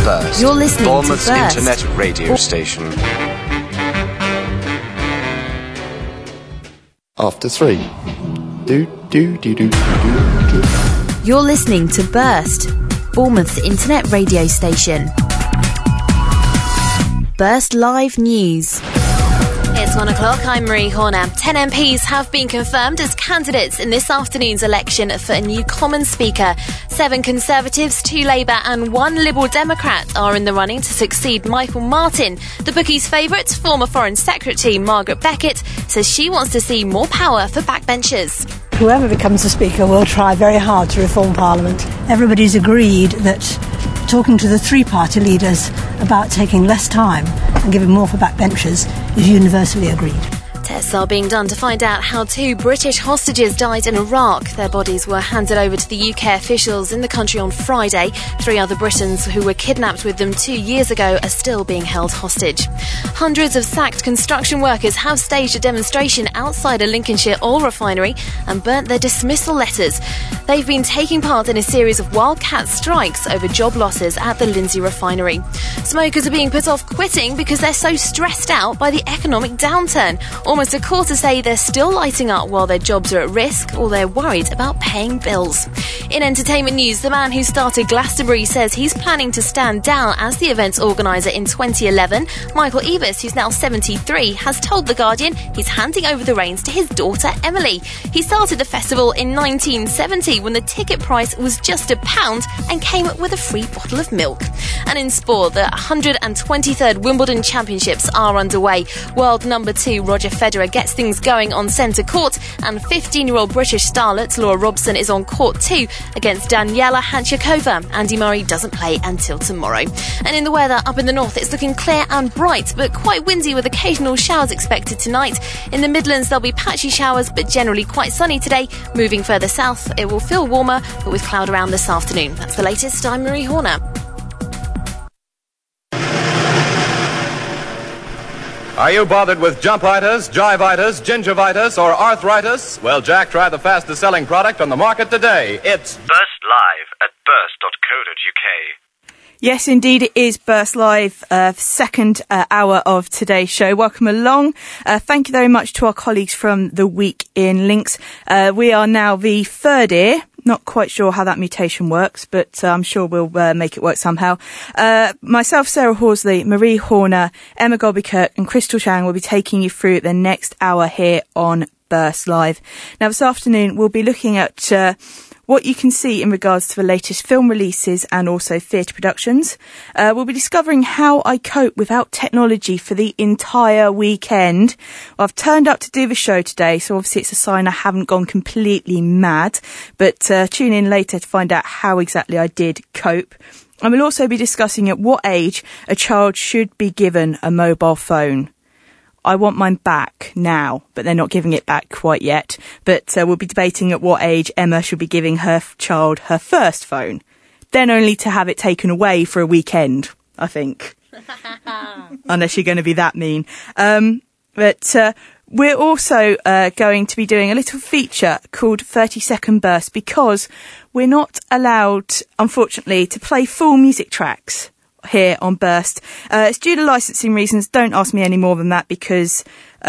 Burst. You're listening Bournemouth's to Burst. internet radio station. After 3. Do. You're listening to Burst, Bournemouth's internet radio station. Burst Live News. It's 1 o'clock, I'm Marie Horner. 10 MPs have been confirmed as candidates in this afternoon's election for a new Commons Speaker. 7 Conservatives, 2 Labour and 1 Liberal Democrat are in the running to succeed Michael Martin. The bookies' favourite, former Foreign Secretary Margaret Beckett, says she wants to see more power for backbenchers. Whoever becomes the Speaker will try very hard to reform Parliament. Everybody's agreed that talking to the 3 party leaders about taking less time and giving more for backbenchers is universally agreed. Tests are being done to find out how 2 British hostages died in Iraq. Their bodies were handed over to the UK officials in the country on Friday. 3 other Britons who were kidnapped with them 2 years ago are still being held hostage. Hundreds of sacked construction workers have staged a demonstration outside a Lincolnshire oil refinery and burnt their dismissal letters. They've been taking part in a series of wildcat strikes over job losses at the Lindsey refinery. Smokers are being put off quitting because they're so stressed out by the economic downturn. Almost a quarter say they're still lighting up while their jobs are at risk or they're worried about paying bills. In entertainment news, the man who started Glastonbury says he's planning to stand down as the event's organiser in 2011. Michael Eavis, who's now 73, has told The Guardian he's handing over the reins to his daughter Emily. He started the festival in 1970 when the ticket price was just £1 and came with a free bottle of milk. And in sport, the 123rd Wimbledon Championships are underway. World number 2 Roger Federer gets things going on centre court, and 15-year-old British starlet Laura Robson is on court 2 against Daniela Hanchikova. Andy Murray doesn't play until tomorrow. And in the weather, up in the north, it's looking clear and bright, but quite windy with occasional showers expected tonight. In the Midlands, there'll be patchy showers, but generally quite sunny today. Moving further south, it will feel warmer, but with cloud around this afternoon. That's the latest. I'm Marie Horner. Are you bothered with jump-itis, jive-itis, gingivitis, or arthritis? Well, Jack, try the fastest-selling product on the market today. It's Burst Live at burst.co.uk. Yes, indeed, it is Burst Live, second hour of today's show. Welcome along. Thank you very much to our colleagues from the Week in Links. We are now the third ear. Not quite sure how that mutation works, but I'm sure we'll make it work somehow. Myself, Sarah Horsley, Marie Horner, Emma Gobikirk and Crystal Chang will be taking you through the next hour here on Burst Live. Now, this afternoon, we'll be looking at what you can see in regards to the latest film releases and also theatre productions. We'll be discovering how I cope without technology for the entire weekend. Well, I've turned up to do the show today, so obviously it's a sign I haven't gone completely mad. But tune in later to find out how exactly I did cope. And we'll also be discussing at what age a child should be given a mobile phone. I want mine back now, but they're not giving it back quite yet. But we'll be debating at what age Emma should be giving her child her first phone. Then only to have it taken away for a weekend, I think. Unless you're going to be that mean. But we're also going to be doing a little feature called 30-Second Burst because we're not allowed, unfortunately, to play full music tracks here on Burst. It's due to licensing reasons. Don't ask me any more than that because,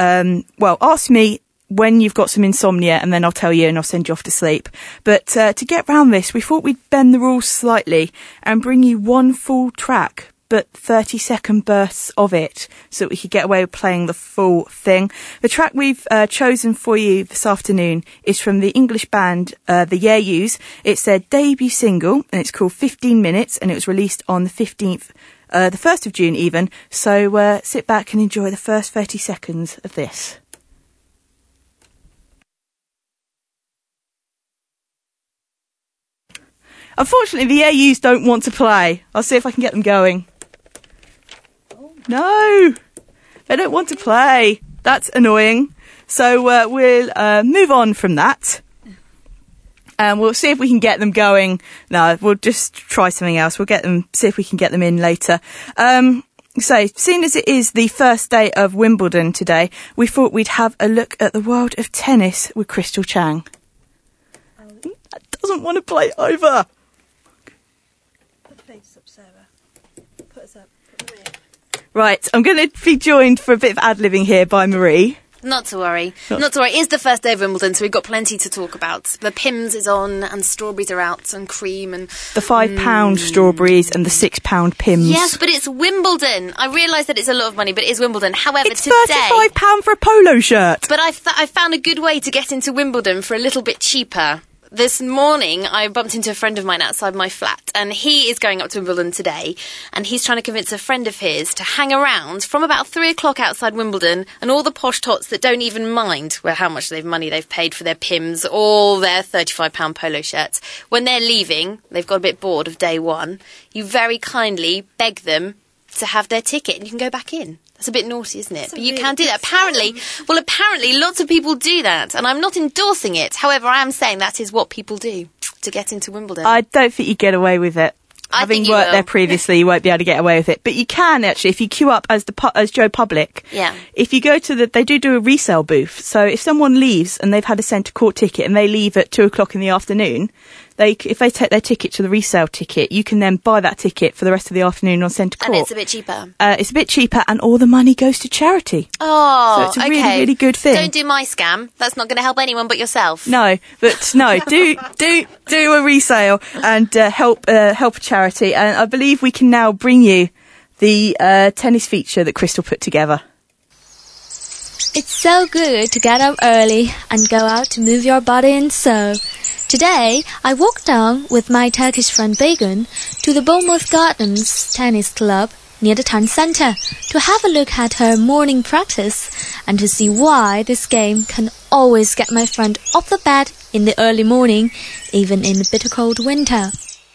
ask me when you've got some insomnia and then I'll tell you and I'll send you off to sleep. But to get round this, we thought we'd bend the rules slightly and bring you one full track, but 30-second bursts of it so that we could get away with playing the full thing. The track we've chosen for you this afternoon is from the English band The Yeah Yous. It's their debut single and it's called 15 Minutes and it was released on the 15th, the 1st of June even. So sit back and enjoy the first 30 seconds of this. Unfortunately, the AUs don't want to play. I'll see if I can get them going. No, they don't want to play. That's annoying. So we'll move on from that. And we'll see if we can get them going. No, we'll just try something else. We'll see if we can get them in later. So, seeing as it is the first day of Wimbledon today, we thought we'd have a look at the world of tennis with Crystal Chang. That doesn't want to play over. Put the pace up, Sarah. Right, I'm going to be joined for a bit of ad-libbing here by Marie. Not to worry. Not to worry. It is the first day of Wimbledon, so we've got plenty to talk about. The Pimm's is on, and strawberries are out, and cream, and... The £5 strawberries and the £6 Pimm's. Yes, but it's Wimbledon. I realise that it's a lot of money, but it is Wimbledon. However, it's today... It's £35 for a polo shirt. But I found a good way to get into Wimbledon for a little bit cheaper. This morning, I bumped into a friend of mine outside my flat, and he is going up to Wimbledon today, and he's trying to convince a friend of his to hang around from about 3 o'clock outside Wimbledon, and all the posh tots that don't even mind how much money they've paid for their Pimm's, all their £35 polo shirts. When they're leaving, they've got a bit bored of day one, you very kindly beg them to have their ticket, and you can go back in. That's a bit naughty, isn't it? But you can do that. Apparently, lots of people do that, and I'm not endorsing it. However, I am saying that is what people do to get into Wimbledon. I don't think you get away with it. Having worked there previously, you won't be able to get away with it. But you can, actually, if you queue up as Joe Public. Yeah. If you go to they do a resale booth. So if someone leaves and they've had a centre court ticket and they leave at 2 o'clock in the afternoon, if they take their ticket to the resale ticket, you can then buy that ticket for the rest of the afternoon on centre court. And it's a bit cheaper. It's a bit cheaper, and all the money goes to charity. Oh, so it's a really, really good thing. Don't do my scam. That's not going to help anyone but yourself. No, do a resale and help a charity. And I believe we can now bring you the tennis feature that Crystal put together. It's so good to get up early and go out to move your body and soul. Today, I walked down with my Turkish friend Begum to the Bournemouth Gardens Tennis Club near the town centre to have a look at her morning practice and to see why this game can always get my friend off the bed in the early morning, even in the bitter cold winter.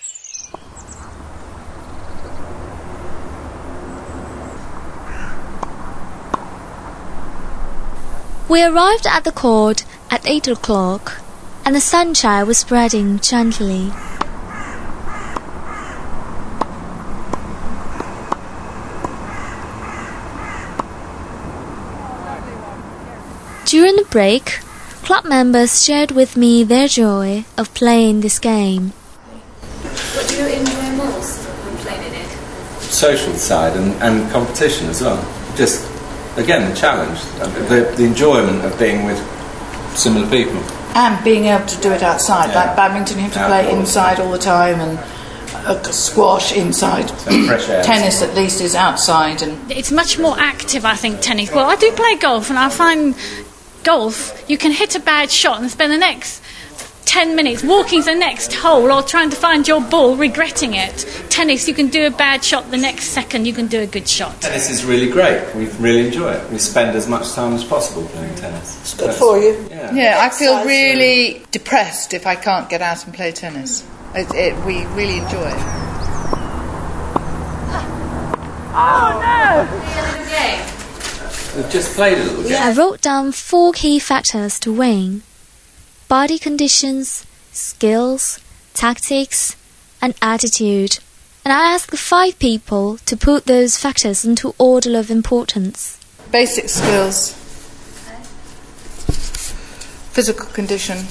We arrived at the court at 8 o'clock, and the sunshine was spreading gently. During the break, club members shared with me their joy of playing this game. What do you enjoy most when playing it? Social side and competition as well. Just, again, the challenge, the enjoyment of being with similar people. And being able to do it outside, like badminton, you have to play inside all the time, and squash inside. So fresh air. Tennis, at least, is outside. And it's much more active, I think, tennis. Well, I do play golf, and I find golf, you can hit a bad shot and spend the next 10 minutes walking to the next hole or trying to find your ball, regretting it. Tennis, you can do a bad shot, the next second you can do a good shot. Tennis is really great. We really enjoy it. We spend as much time as possible playing tennis. It's good for you. Yeah, I feel really depressed if I can't get out and play tennis. We really enjoy it. Oh, no! We've just played a little game. I wrote down 4 key factors to win: body conditions, skills, tactics, and attitude. And I asked 5 people to put those factors into order of importance. Basic skills, physical condition,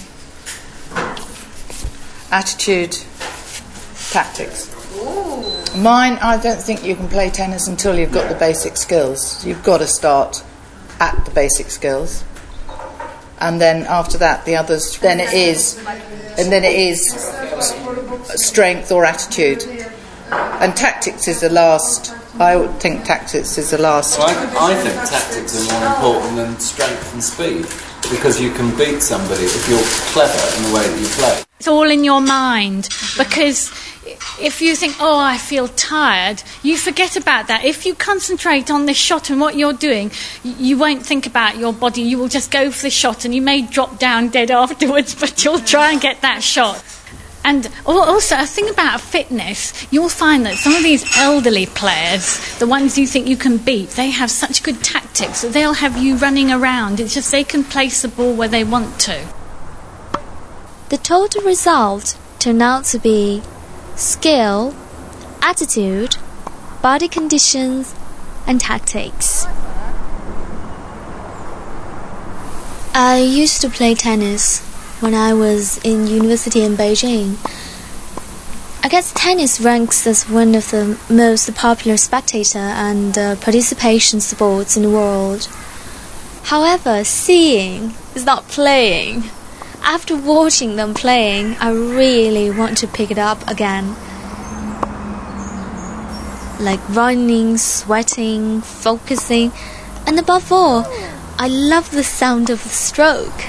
attitude, tactics. Mine, I don't think you can play tennis until you've got the basic skills. You've got to start at the basic skills. And then after that, the others, then it is strength or attitude. And tactics is the last. I would think tactics is the last. Well, I think tactics are more important than strength and speed, because you can beat somebody if you're clever in the way that you play. It's all in your mind, because if you think, oh, I feel tired, you forget about that. If you concentrate on the shot and what you're doing, you won't think about your body. You will just go for the shot, and you may drop down dead afterwards, but you'll try and get that shot. And also, a thing about fitness, you'll find that some of these elderly players, the ones you think you can beat, they have such good tactics that they'll have you running around. It's just they can place the ball where they want to. The total result turned out to be skill, attitude, body conditions, and tactics. I used to play tennis when I was in university in Beijing. I guess tennis ranks as one of the most popular spectator and participation sports in the world. However, seeing is not playing. After watching them playing, I really want to pick it up again. Like running, sweating, focusing, and above all, I love the sound of the stroke.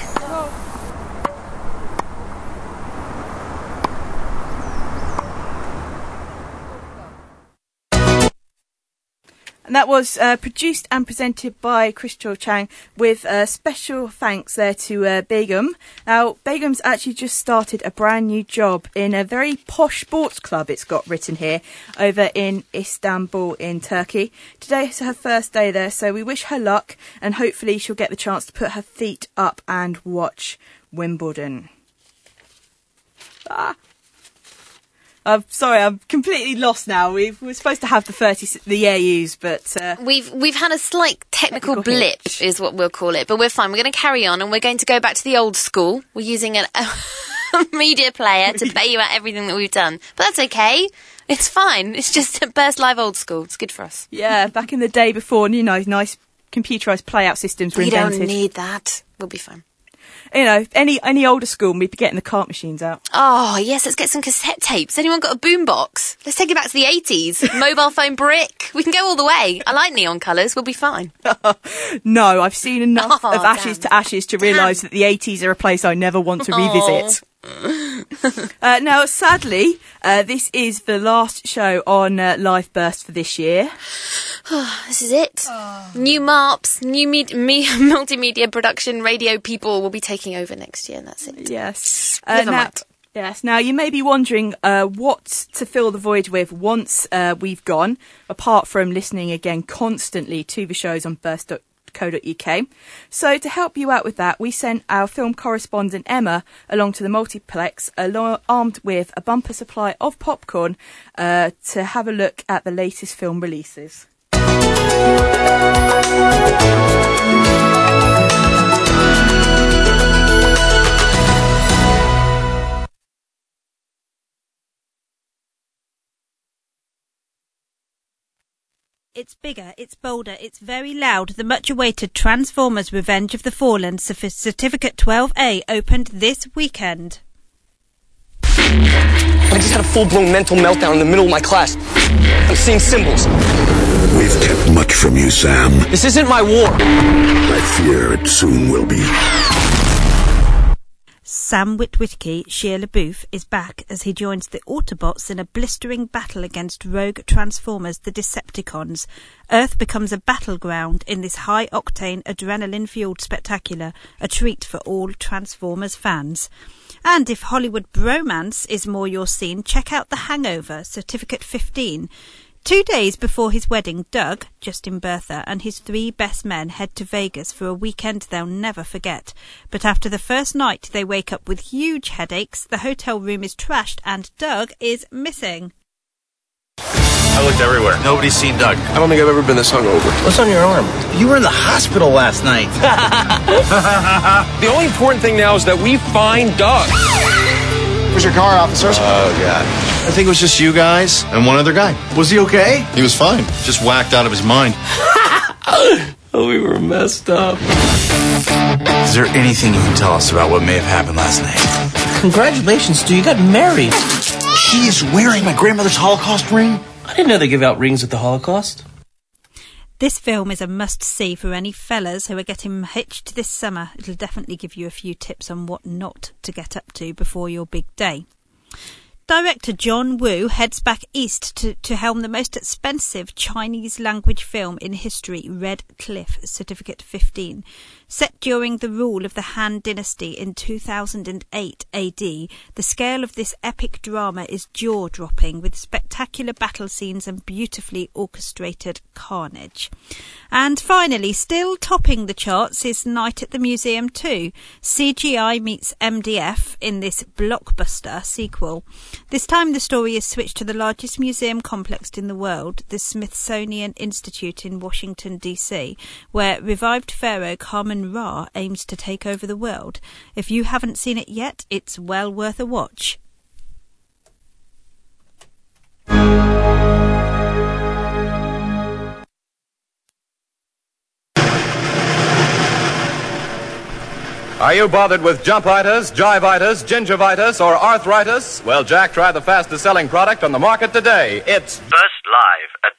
And that was produced and presented by Crystal Chang, with special thanks there to Begum. Now, Begum's actually just started a brand new job in a very posh sports club, it's got written here, over in Istanbul in Turkey. Today is her first day there, so we wish her luck, and hopefully she'll get the chance to put her feet up and watch Wimbledon. I'm sorry, I'm completely lost now. We were supposed to have the AUs, but we've had a slight technical blip, is what we'll call it. But we're fine. We're going to carry on, and we're going to go back to the old school. We're using a media player to bail you out everything that we've done, but that's okay. It's fine. It's just Burst Live old school. It's good for us. Yeah, back in the day before, nice computerised playout systems were invented. We don't need that. We'll be fine. Any older school, we'd be getting the cart machines out. Oh, yes, let's get some cassette tapes. Anyone got a boombox? Let's take it back to the 80s. Mobile phone brick. We can go all the way. I like neon colours. We'll be fine. No, I've seen enough of Ashes to Ashes to realise that the 80s are a place I never want to revisit. Now, sadly, this is the last show on Live Burst for this year. This is it. New MARPs, new multimedia production, radio people will be taking over next year, and that's it. Yes. Never mind. Yes. Now, you may be wondering what to fill the void with once we've gone, apart from listening again constantly to the shows on burst.co.uk. So to help you out with that, we sent our film correspondent Emma along to the multiplex, armed with a bumper supply of popcorn to have a look at the latest film releases. It's bigger, it's bolder, it's very loud. The much-awaited Transformers Revenge of the Fallen Certificate 12A opened this weekend. I just had a full-blown mental meltdown in the middle of my class. I'm seeing symbols. We've kept much from you, Sam. This isn't my war. I fear it soon will be. Sam Witwicky, Shia LaBeouf, is back as he joins the Autobots in a blistering battle against rogue Transformers, the Decepticons. Earth becomes a battleground in this high-octane, adrenaline-fueled spectacular, a treat for all Transformers fans. And if Hollywood bromance is more your scene, check out The Hangover, Certificate 15. 2 days before his wedding, Doug, Justin Bertha, and his 3 best men head to Vegas for a weekend they'll never forget. But after the first night, they wake up with huge headaches, the hotel room is trashed, and Doug is missing. I looked everywhere. Nobody's seen Doug. I don't think I've ever been this hungover. What's on your arm? You were in the hospital last night. The only important thing now is that we find Doug. Where's your car, officers? Oh, God. I think it was just you guys and one other guy. Was he okay? He was fine. Just whacked out of his mind. Oh, we were messed up. Is there anything you can tell us about what may have happened last night? Congratulations, dude. You got married. She is wearing my grandmother's Holocaust ring? I didn't know they give out rings at the Holocaust. This film is a must-see for any fellas who are getting hitched this summer. It'll definitely give you a few tips on what not to get up to before your big day. Director John Woo heads back east to helm the most expensive Chinese-language film in history, Red Cliff, Certificate 15. Set during the rule of the Han Dynasty in 2008 AD, the scale of this epic drama is jaw-dropping, with spectacular battle scenes and beautifully orchestrated carnage. And finally, still topping the charts is Night at the Museum 2. CGI meets MDF in this blockbuster sequel. This time the story is switched to the largest museum complex in the world, the Smithsonian Institute in Washington, D.C., where revived pharaoh Khamun Ra aims to take over the world. If you haven't seen it yet, it's well worth a watch. Are you bothered with jump-itis, jive-itis, gingivitis, or arthritis? Well, Jack tried the fastest-selling product on the market today. It's Burst Live at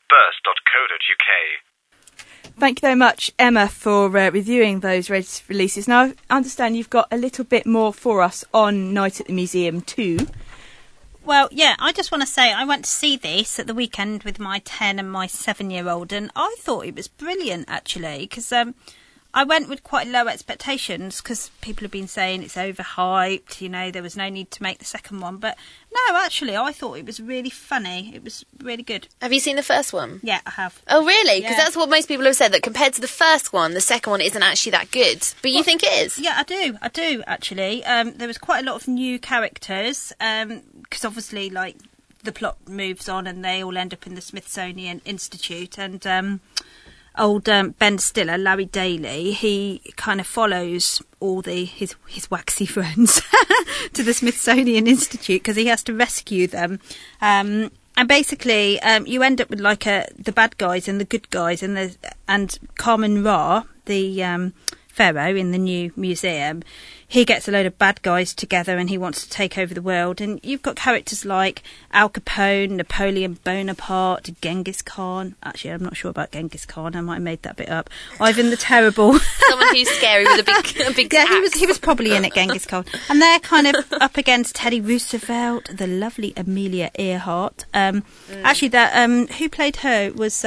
burst.co.uk. Thank you very much, Emma, for reviewing those releases. Now, I understand you've got a little bit more for us on Night at the Museum too. Well, yeah, I just want to say I went to see this at the weekend with my 10 and my 7-year-old, and I thought it was brilliant, actually, because I went with quite low expectations because people have been saying it's overhyped, you know, there was no need to make the second one. But no, actually, I thought it was really funny. It was really good. Have you seen the first one? Yeah, I have. Oh, really? Because Yeah. that's what most people have said, that compared to the first one, the second one isn't actually that good. But you think it is? Yeah, I do, actually. There was quite a lot of new characters because obviously, like, the plot moves on and they all end up in the Smithsonian Institute, and old Ben Stiller, Larry Daly, he kind of follows all his waxy friends to the Smithsonian Institute because he has to rescue them. And basically, you end up with like the bad guys and the good guys, and Carmen Ra, the pharaoh in the new museum. He gets a load of bad guys together and he wants to take over the world. And you've got characters like Al Capone, Napoleon Bonaparte, Genghis Khan. Actually, I'm not sure about Genghis Khan. I might have made that bit up. Ivan the Terrible. Someone who's scary with a big Yeah, axe. he was probably in it, Genghis Khan. And they're kind of up against Teddy Roosevelt, the lovely Amelia Earhart. Actually, that who played her was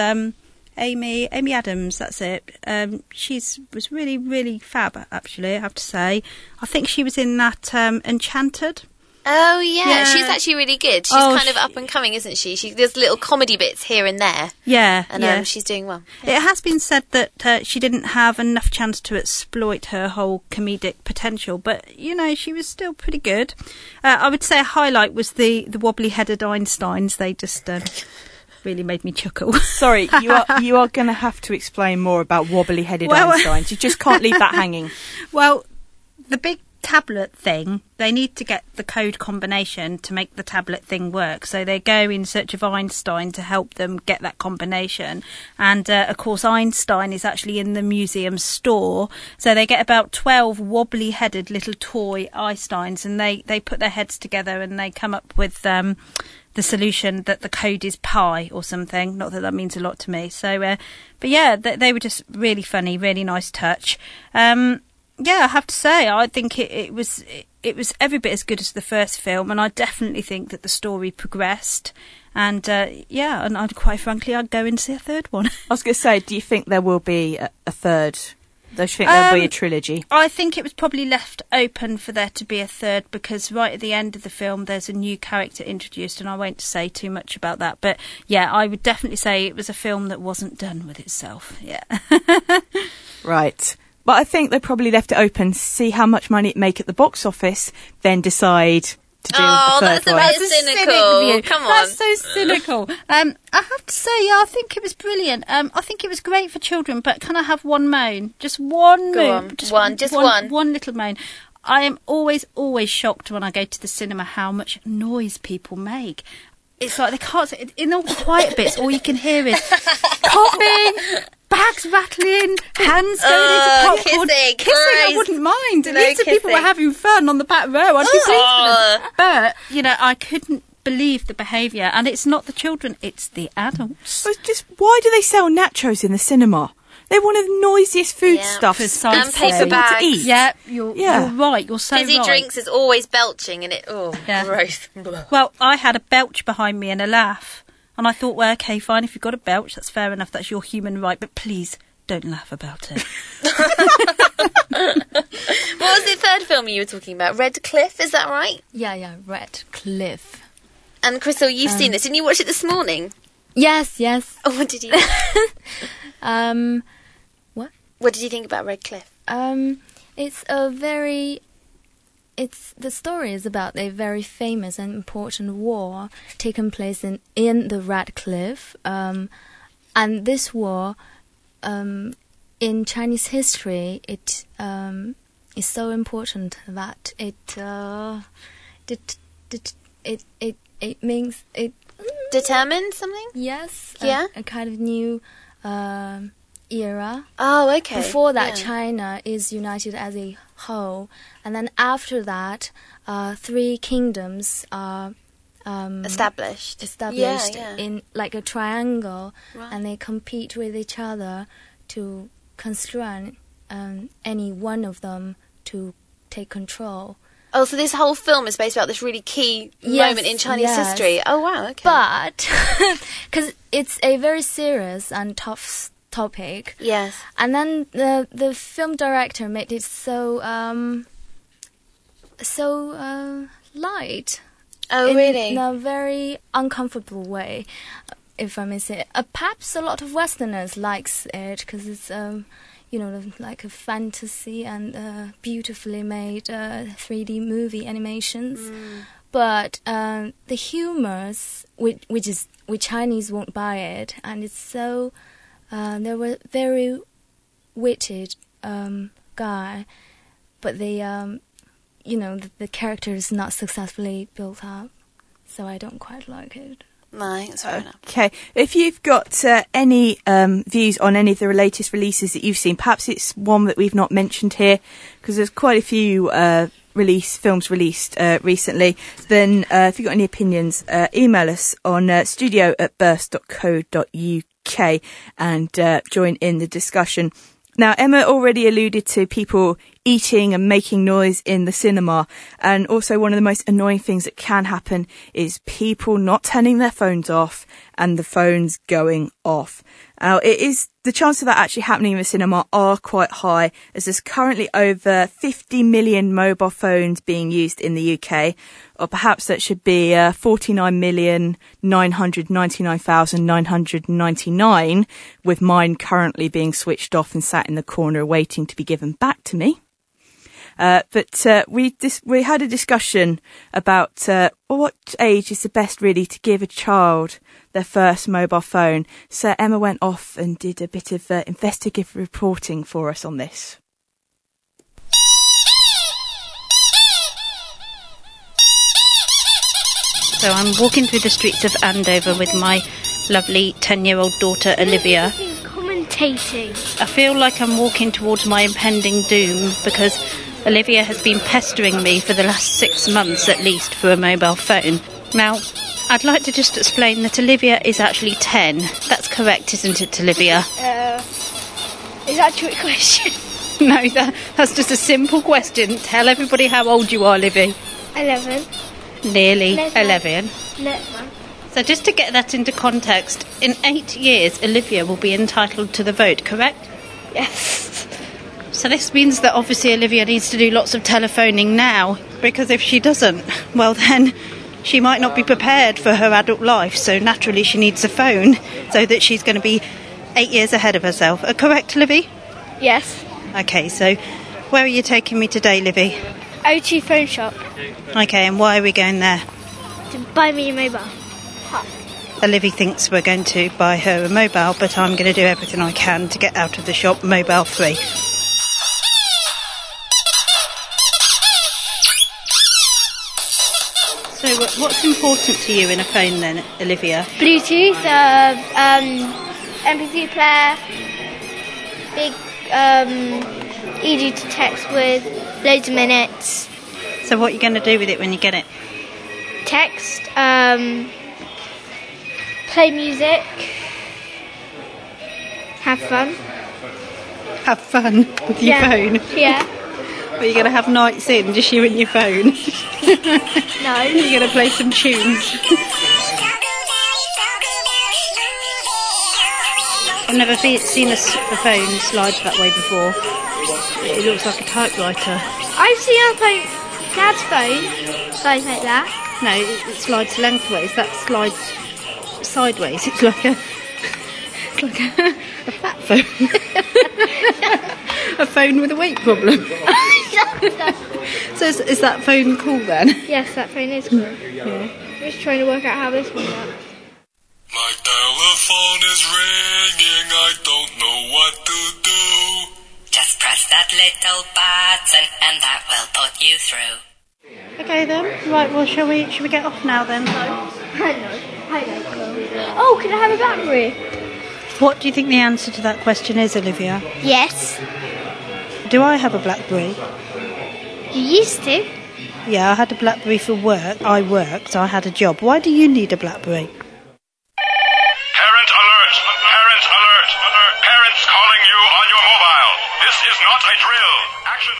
Amy Adams, that's it. She was really, really fab, actually, I have to say. I think she was in that Enchanted. Oh, yeah. Yeah. She's actually really good. She's kind of up and coming, isn't she? There's little comedy bits here and there. Yeah, And she's doing well. It has been said that she didn't have enough chance to exploit her whole comedic potential, but, you know, she was still pretty good. I would say a highlight was the wobbly-headed Einsteins. They just really made me chuckle. Sorry, you are going to have to explain more about wobbly-headed Einsteins. You just can't leave that hanging. Well, the big tablet thing, they need to get the code combination to make the tablet thing work. So they go in search of Einstein to help them get that combination. And, of course, Einstein is actually in the museum store. So they get about 12 wobbly-headed little toy Einsteins, and they put their heads together and they come up with the solution that the code is pi or something. Not that means a lot to me. So, but yeah, they were just really funny, really nice touch. Yeah, I have to say, I think it was every bit as good as the first film, and I definitely think that the story progressed. And and quite frankly, I'd go and see a third one. I was going to say, do you think there will be a third? Do you think there'll be a trilogy? I think it was probably left open for there to be a third, because right at the end of the film there's a new character introduced, and I won't say too much about that. But yeah, I would definitely say it was a film that wasn't done with itself. Yeah. Right. But I think they probably left it open, see how much money it make at the box office, then decide to do a third one. That's a bit cynical. Come on. That's so cynical. I have to say, yeah, I think it was brilliant. I think it was great for children, but can I have one moan? Just one Go moan. on. Just one. One little moan. I am always shocked when I go to the cinema how much noise people make. It's like they can't, in all the quiet bits, all you can hear is coughing, bags rattling, hands going into popcorn. Kissing, I wouldn't mind. At least if people were having fun on the back row, I'd be pleased with them. But, you know, I couldn't believe the behaviour. And it's not the children, it's the adults. But just, why do they sell nachos in the cinema? They're one of the noisiest foodstuffs and paper bags. to eat. Yeah, you're right. You're so Fizzy right. drinks is always belching, and gross. Well, I had a belch behind me and a laugh. And I thought, well, OK, fine, if you've got a belch, that's fair enough, that's your human right, but please don't laugh about it. What was the third film you were talking about? Red Cliff, is that right? Yeah, Red Cliff. And Crystal, you've seen this. Didn't you watch it this morning? Yes. Oh, what did you think? What did you think about Red Cliff? The story is about a very famous and important war taking place in the Red Cliff. And this war, in Chinese history, it is so important that it means it determined something. Yes. Yeah. A kind of new era. Oh, okay. Before that, China is united as a whole. And then after that, 3 kingdoms are established in like a triangle, right. and they compete with each other to constrain any one of them to take control. Oh, so this whole film is based about this really key moment in Chinese history. Oh, wow, okay. But, because it's a very serious and tough topic. Yes. And then the film director made it so light. Oh, really? In a very uncomfortable way, if I may say. Perhaps a lot of Westerners likes it because it's like a fantasy and beautifully made 3D movie animations. But the humors, which Chinese won't buy it, and it's so they were very witted guy, but the character is not successfully built up, so I don't quite like it. No, that's fair enough. Okay, if you've got any views on any of the latest releases that you've seen, perhaps it's one that we've not mentioned here, because there's quite a few films released recently, then if you've got any opinions, email us on studio@burst.co.uk and join in the discussion. Now, Emma already alluded to people eating and making noise in the cinema, and also one of the most annoying things that can happen is people not turning their phones off and the phones going off. Now, the chance of that actually happening in the cinema are quite high, as there's currently over 50 million mobile phones being used in the UK, or perhaps that should be 49,999,999, with mine currently being switched off and sat in the corner waiting to be given back to me. But we had a discussion about what age is the best really to give a child their first mobile phone. So Emma went off and did a bit of investigative reporting for us on this. So I'm walking through the streets of Andover with my lovely 10-year-old daughter Olivia. Commentating. I feel like I'm walking towards my impending doom because Olivia has been pestering me for the last 6 months at least for a mobile phone. Now, I'd like to just explain that Olivia is actually 10. That's correct, isn't it, Olivia? Is that a trick question? No, that's just a simple question. Tell everybody how old you are, Livy. 11. Nearly 11. 11. So just to get that into context, in 8 years, Olivia will be entitled to the vote, correct? Yes. So this means that obviously Olivia needs to do lots of telephoning now, because if she doesn't, well then she might not be prepared for her adult life, so naturally she needs a phone so that she's going to be 8 years ahead of herself. Correct, Livy? Yes. Okay, so where are you taking me today, Livy? O2 phone shop. Okay, and why are we going there? To buy me a mobile. Olivia thinks we're going to buy her a mobile, but I'm going to do everything I can to get out of the shop mobile free. So what's important to you in a phone then, Olivia? Bluetooth, MP3 player, big, easy to text with, loads of minutes. So what are you going to do with it when you get it? Text, play music, have fun. Have fun with your phone? Yeah. Are you going to have nights in, just you and your phone? No. You're going to play some tunes? I've never seen a phone slide that way before. It looks like a typewriter. I've seen Dad's phone slide like that. No, it slides lengthways. That slides sideways. It's like a fat phone. A phone with a weight problem. So is that phone cool then? Yes, that phone is cool. Yeah. I'm just trying to work out how this one works. My telephone is ringing, I don't know what to do. Just press that little button and that will put you through. Okay then, right, well shall we get off now then? I know. Oh, can I have a battery? What do you think the answer to that question is, Olivia? Yes. Do I have a BlackBerry? You used to. Yeah, I had a BlackBerry for work. I worked, I had a job. Why do you need a BlackBerry? Parent alert! Parent alert! Parents calling you on your mobile. This is not a drill. Action.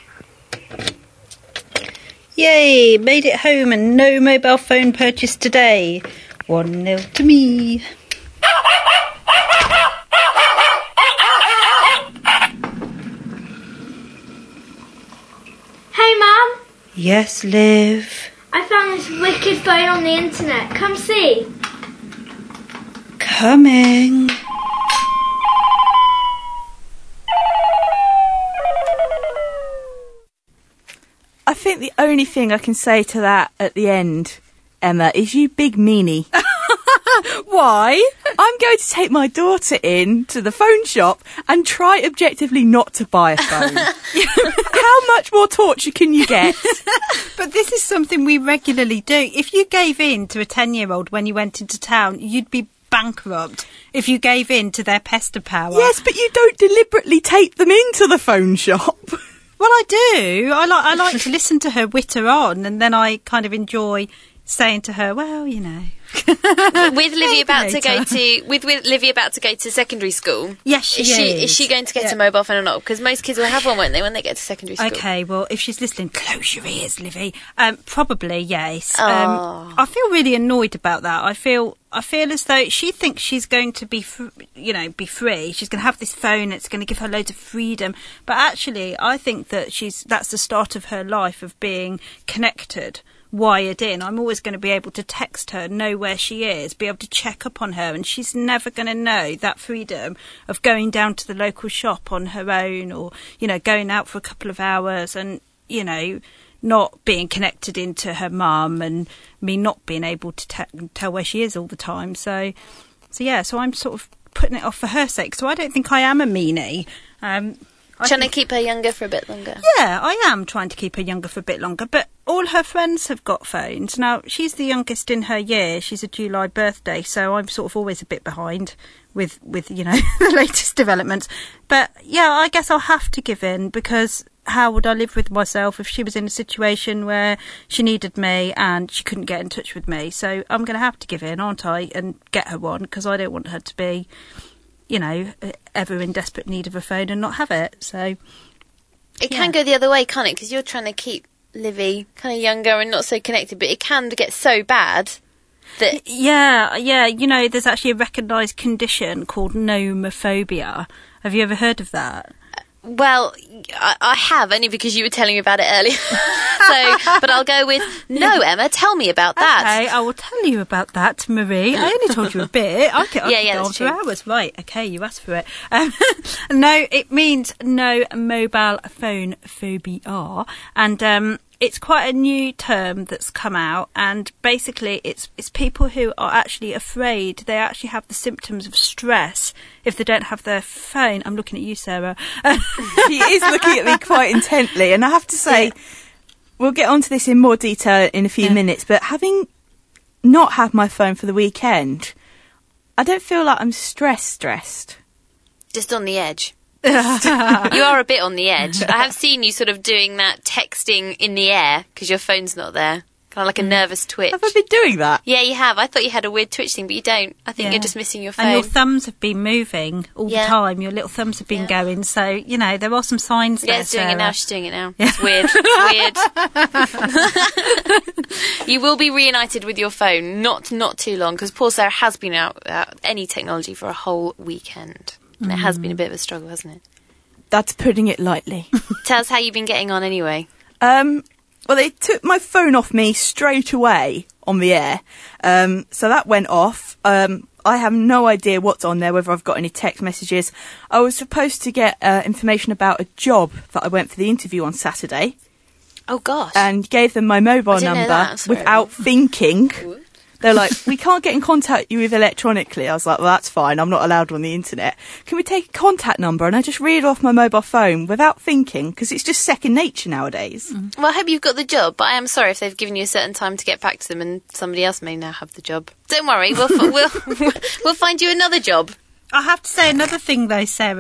Yay, made it home and no mobile phone purchase today. 1-0 to me. Hey, Mum. Yes, Liv. I found this wicked phone on the internet. Come see. Coming. I think the only thing I can say to that at the end, Emma, is you big meanie. Why? I'm going to take my daughter in to the phone shop and try objectively not to buy a phone. How much more torture can you get? But this is something we regularly do. If you gave in to a 10-year-old when you went into town, you'd be bankrupt if you gave in to their pester power. Yes, but you don't deliberately take them into the phone shop. Well, I do. I like to listen to her witter on, and then I kind of enjoy saying to her, well, you know. With Livy about to go to secondary school. Yes, she is. Is she going to get a mobile phone or not? Because most kids will have one, won't they, when they get to secondary school? Okay, well, if she's listening, close your ears, Livy. Probably, yes. I feel really annoyed about that. I feel as though she thinks she's going to be free. She's going to have this phone. It's going to give her loads of freedom. But actually, I think that that's the start of her life of being connected, wired in. I'm always going to be able to text her, know where she is, be able to check up on her, and she's never going to know that freedom of going down to the local shop on her own, or, you know, going out for a couple of hours and, you know, not being connected into her mum and me not being able to tell where she is all the time. So I'm sort of putting it off for her sake. So I don't think I am a meanie. Trying to keep her younger for a bit longer. Yeah, I am trying to keep her younger for a bit longer. But all her friends have got phones. Now, she's the youngest in her year. She's a July birthday, so I'm sort of always a bit behind with you know, the latest developments. But, yeah, I guess I'll have to give in, because how would I live with myself if she was in a situation where she needed me and she couldn't get in touch with me? So I'm going to have to give in, aren't I, and get her one, because I don't want her to be, you know, ever in desperate need of a phone and not have it. So it can go the other way, can't it? Because you're trying to keep Livy kind of younger and not so connected, but it can get so bad that... Yeah, you know, there's actually a recognised condition called nomophobia. Have you ever heard of that? Well, I have, only because you were telling me about it earlier. But I'll go with, no, Emma, tell me about that. Okay, I will tell you about that, Marie. I only told you a bit. I could go on for hours. Right, okay, you asked for it. No, it means no mobile phone phobia. And it's quite a new term that's come out, and basically it's people who are actually afraid. They actually have the symptoms of stress if they don't have their phone. I'm looking at you, Sarah. She is looking at me quite intently, and I have to say, we'll get onto this in more detail in a few minutes, but having not had my phone for the weekend, I don't feel like I'm stressed. Just on the edge. You are a bit on the edge. I have seen you sort of doing that texting in the air because your phone's not there. Kind of like a nervous twitch. Have I been doing that? Yeah, you have. I thought you had a weird twitch thing, but you don't. I think you're just missing your phone. And your thumbs have been moving all the time. Your little thumbs have been going. So, you know, there are some signs there, it's doing Sarah. it now. She's doing it now. It's weird. You will be reunited with your phone not too long, because poor Sarah has been out without any technology for a whole weekend. And it has been a bit of a struggle, hasn't it? That's putting it lightly. Tell us how you've been getting on anyway. Well, they took my phone off me straight away on the air. So that went off. I have no idea what's on there, whether I've got any text messages. I was supposed to get information about a job that I went for the interview on Saturday. Oh, gosh. And gave them my mobile number without thinking. Ooh. They're like, we can't get in contact with you electronically. I was like, well, that's fine. I'm not allowed on the internet. Can we take a contact number? And I just read off my mobile phone without thinking, because it's just second nature nowadays. Mm-hmm. Well, I hope you've got the job, but I am sorry if they've given you a certain time to get back to them and somebody else may now have the job. Don't worry, we'll find you another job. I have to say another thing, though, Sarah,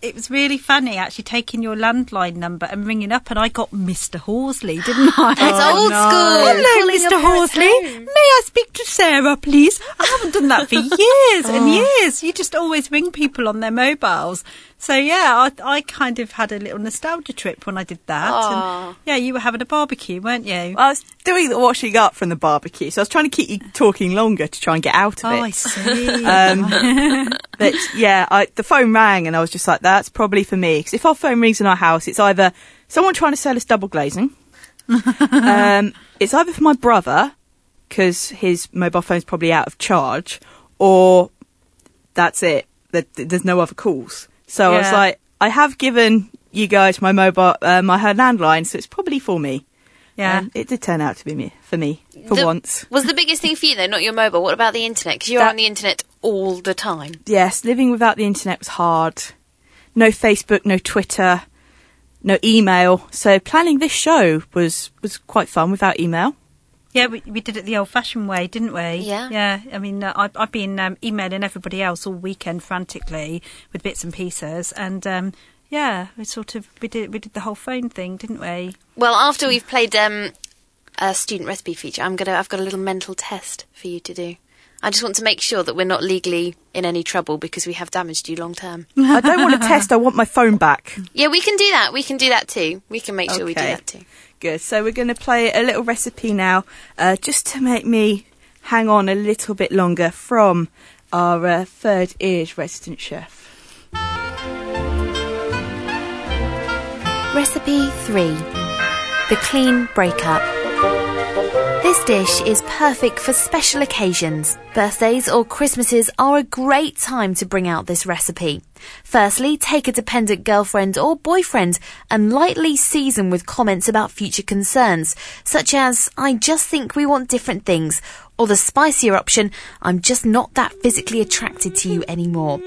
it was really funny actually taking your landline number and ringing up, and I got Mr. Horsley, didn't I? It's old school. Hello, Mr. Horsley. May I speak to Sarah, please? I haven't done that for years and years. You just always ring people on their mobiles. So, yeah, I kind of had a little nostalgia trip when I did that. And, yeah, you were having a barbecue, weren't you? I was doing the washing up from the barbecue, so I was trying to keep you talking longer to try and get out of it. Oh, I see. But, yeah, the phone rang and I was just like, that's probably for me. Because if our phone rings in our house, it's either someone trying to sell us double glazing. It's either for my brother, because his mobile phone's probably out of charge, or that's it. There's no other calls. So I was like, I have given you guys my mobile, her landline, so it's probably for me. Yeah. It did turn out to be for me, once. Was the biggest thing for you, though, not your mobile? What about the internet? Because you're on the internet all the time. Yes, living without the internet was hard. No Facebook, no Twitter, no email. So planning this show was quite fun without email. Yeah, we did it the old-fashioned way, didn't we? Yeah. Yeah, I mean, I've been emailing everybody else all weekend frantically with bits and pieces, and yeah, we did the whole phone thing, didn't we? Well, after we've played a student recipe feature, I've got a little mental test for you to do. I just want to make sure that we're not legally in any trouble because we have damaged you long term. I don't want a test. I want my phone back. Yeah, we can do that. We can do that too. We can make sure we do that too. Good. So we're going to play a little recipe now, just to make me hang on a little bit longer from our Third Ears resident chef. Recipe 3. The clean breakup. This dish is perfect for special occasions. Birthdays or Christmases are a great time to bring out this recipe. Firstly, take a dependent girlfriend or boyfriend and lightly season with comments about future concerns, such as, I just think we want different things, or the spicier option, I'm just not that physically attracted to you anymore.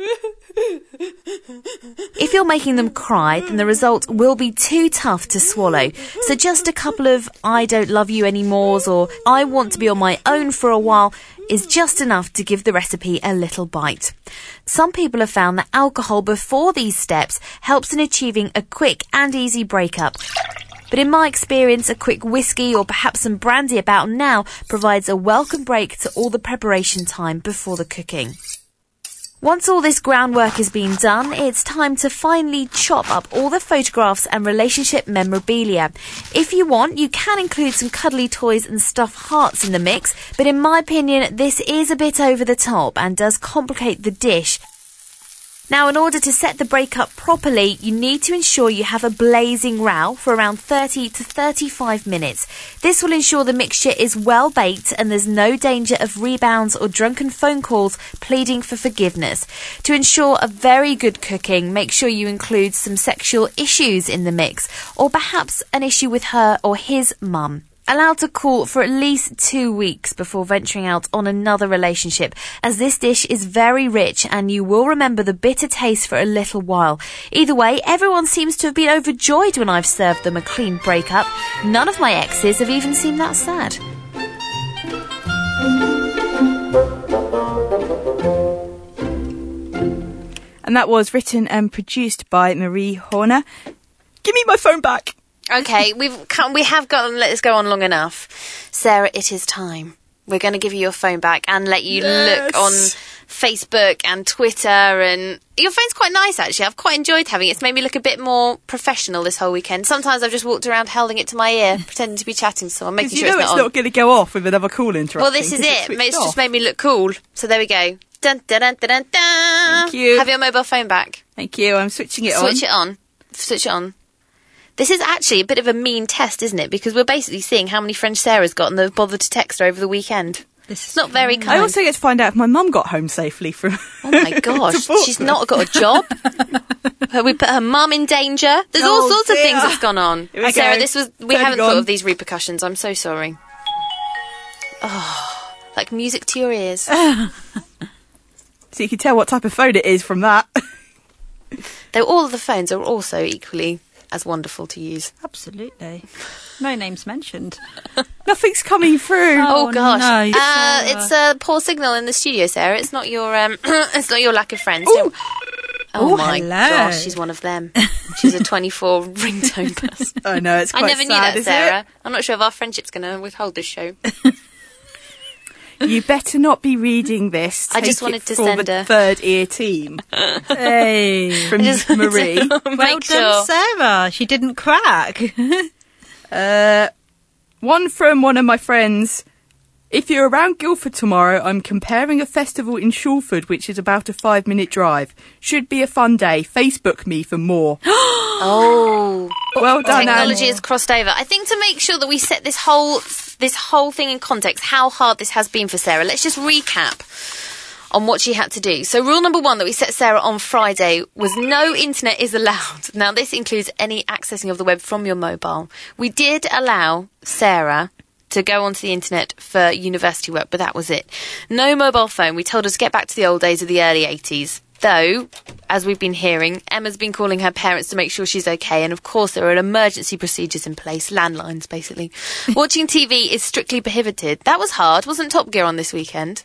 If you're making them cry, then the result will be too tough to swallow. So just a couple of I don't love you anymores or I want to be on my own for a while is just enough to give the recipe a little bite. Some people have found that alcohol before these steps helps in achieving a quick and easy breakup. But in my experience, a quick whiskey or perhaps some brandy about now provides a welcome break to all the preparation time before the cooking. Once all this groundwork has been done, it's time to finally chop up all the photographs and relationship memorabilia. If you want, you can include some cuddly toys and stuffed hearts in the mix, but in my opinion, this is a bit over the top and does complicate the dish. Now, in order to set the breakup properly, you need to ensure you have a blazing row for around 30 to 35 minutes. This will ensure the mixture is well baked and there's no danger of rebounds or drunken phone calls pleading for forgiveness. To ensure a very good cooking, make sure you include some sexual issues in the mix, or perhaps an issue with her or his mum. Allow to cool for at least 2 weeks before venturing out on another relationship, as this dish is very rich and you will remember the bitter taste for a little while. Either way, everyone seems to have been overjoyed when I've served them a clean breakup. None of my exes have even seemed that sad. And that was written and produced by Marie Horner. Give me my phone back. Okay, we have got to let this go on long enough. Sarah, it is time. We're going to give you your phone back and let you look on Facebook and Twitter. And your phone's quite nice, actually. I've quite enjoyed having it. It's made me look a bit more professional this whole weekend. Sometimes I've just walked around holding it to my ear, pretending to be chatting to someone, making sure it's not on. It's not going to go off with another call interrupting. Well, this is it. It's just made me look cool. So there we go. Dun, dun, dun, dun, dun, dun. Thank you. Have your mobile phone back. Thank you. I'm switching it on. Switch it on. Switch it on. This is actually a bit of a mean test, isn't it? Because we're basically seeing how many friends Sarah's got and they've bothered to text her over the weekend. It's not very kind. I also get to find out if my mum got home safely from... Oh my gosh, she's not got a job. We put her mum in danger. There's all sorts of things that's gone on. Sarah, we haven't thought of these repercussions. I'm so sorry. Oh, like music to your ears. So you can tell what type of phone it is from that. Though all of the phones are also equally as wonderful to use. Absolutely. No names mentioned. Nothing's coming through. Oh gosh. No, it's a poor signal in the studio, Sarah. It's not your it's not your lack of friends. Oh my hello. gosh, she's one of them. She's a 24 ringtone person. I know, it's quite I never knew sad, that, isn't Sarah. it? I'm not sure if our friendship's going to withhold this show. You better not be reading this. I just Take wanted it to for send the her. third ear team. Hey. From Marie. Well done, Sarah. She didn't crack. One from one of my friends. If you're around Guildford tomorrow, I'm comparing a festival in Shawford, which is about a 5-minute drive. Should be a fun day. Facebook me for more. Oh, well done, technology Anne. has crossed over. I think to make sure that we set this whole thing in context, how hard this has been for Sarah, let's just recap on what she had to do. So rule number 1 that we set Sarah on Friday was no internet is allowed. Now this includes any accessing of the web from your mobile. We did allow Sarah to go onto the internet for university work, but that was it. No mobile phone. We told her to get back to the old days of the early 80s. Though, as we've been hearing, Emma's been calling her parents to make sure she's okay, and of course there are emergency procedures in place, landlines basically. Watching TV is strictly prohibited. That was hard. Wasn't Top Gear on this weekend?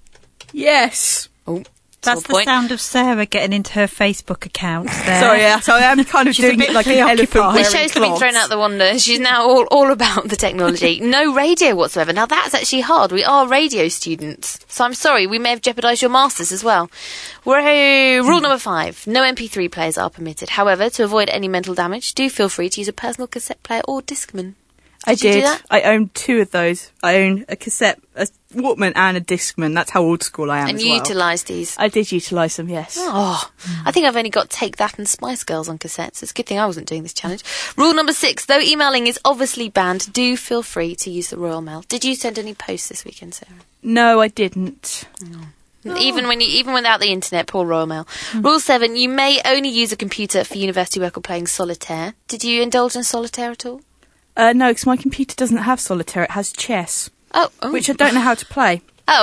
Yes. Oh, That's the sound of Sarah getting into her Facebook account there. Sorry, yeah, so I am kind of She's a doing bit it like an elephant The wearing show's been clogs. thrown out the window. She's now all about the technology. No radio whatsoever. Now that's actually hard. We are radio students. So I'm sorry, we may have jeopardised your masters as well. Rule number 5. No MP3 players are permitted. However, to avoid any mental damage, do feel free to use a personal cassette player or Discman. I you do did. that? I own 2 of those. I own a cassette, a Walkman and a Discman. That's how old school I am And as you well. utilised these. I did utilise them, yes. Oh, I think I've only got Take That and Spice Girls on cassettes. It's a good thing I wasn't doing this challenge. Rule number 6. Though emailing is obviously banned, do feel free to use the Royal Mail. Did you send any posts this weekend, Sarah? No, I didn't. Even without the internet, poor Royal Mail. Rule 7. You may only use a computer for university work or playing solitaire. Did you indulge in solitaire at all? No, because my computer doesn't have solitaire. It has chess. Oh. Which I don't know how to play. Oh.